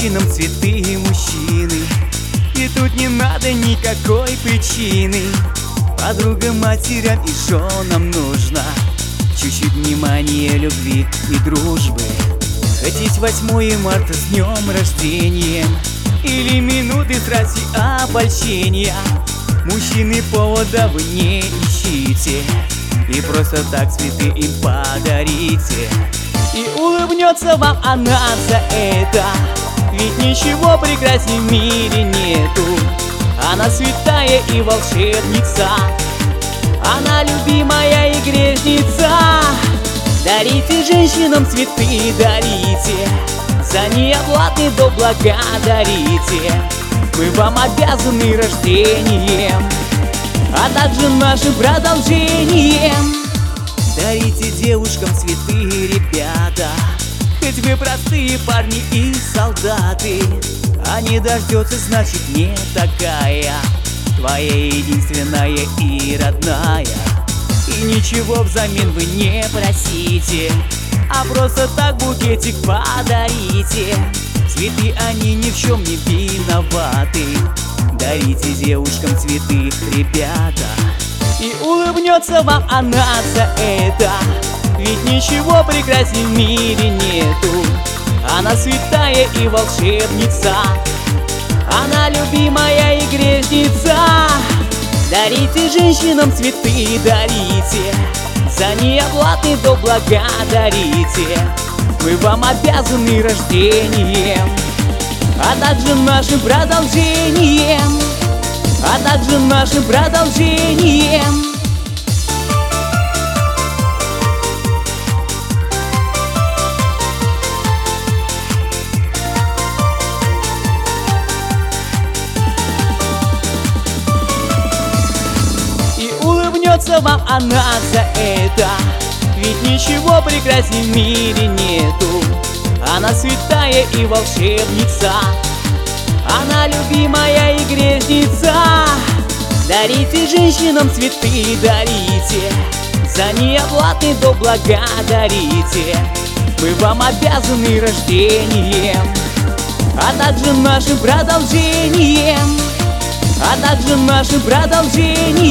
женщинам цветы мужчины, и тут не надо никакой причины. Подругам, матерям и женам нужно чуть-чуть внимания, любви и дружбы. Хотеть 8 марта с днем рождения или минуты страсти обольщения. Мужчины, повода вы не ищите, и просто так цветы им подарите. И улыбнется вам она за это, ведь ничего прекрасней в мире нету. Она святая и волшебница, она любимая и грешница. Дарите женщинам цветы, дарите, за неоплатный долг благодарите. Мы вам обязаны рождением, а также нашим продолжением. Дарите девушкам цветы, ребята, хоть вы простые парни и солдаты. А не дождется, значит не такая, твоя единственная и родная. И ничего взамен вы не просите, а просто так букетик подарите. Цветы, они ни в чем не виноваты. Дарите девушкам цветы, ребята, и улыбнется вам она за это, ведь ничего прекрасней в мире нету. Она святая и волшебница, она любимая и грешница. Дарите женщинам цветы, дарите, за неоплатный долг благодарите. Мы вам обязаны рождением, а также нашим продолжением, а также нашим продолжением. Улыбнется вам она за это, ведь ничего прекрасней в мире нету. Она святая и волшебница, она любимая и грешница. Дарите женщинам цветы, дарите, за неоплатный долг благодарите. Мы вам обязаны рождением, а также нашим продолжением, а также нашим продолжением.